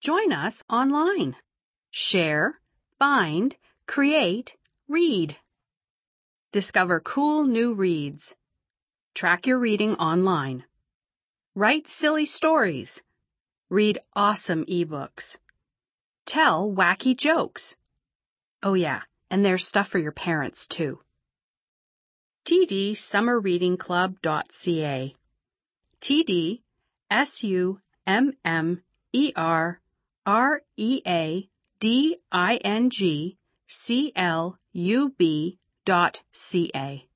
Join us online. Share, find, create, read. Discover cool new reads. Track your reading online. Write silly stories. Read awesome ebooks. Tell wacky jokes. Oh yeah, and there's stuff for your parents too. tdsummerreadingclub.ca tdsummerreadingclub.ca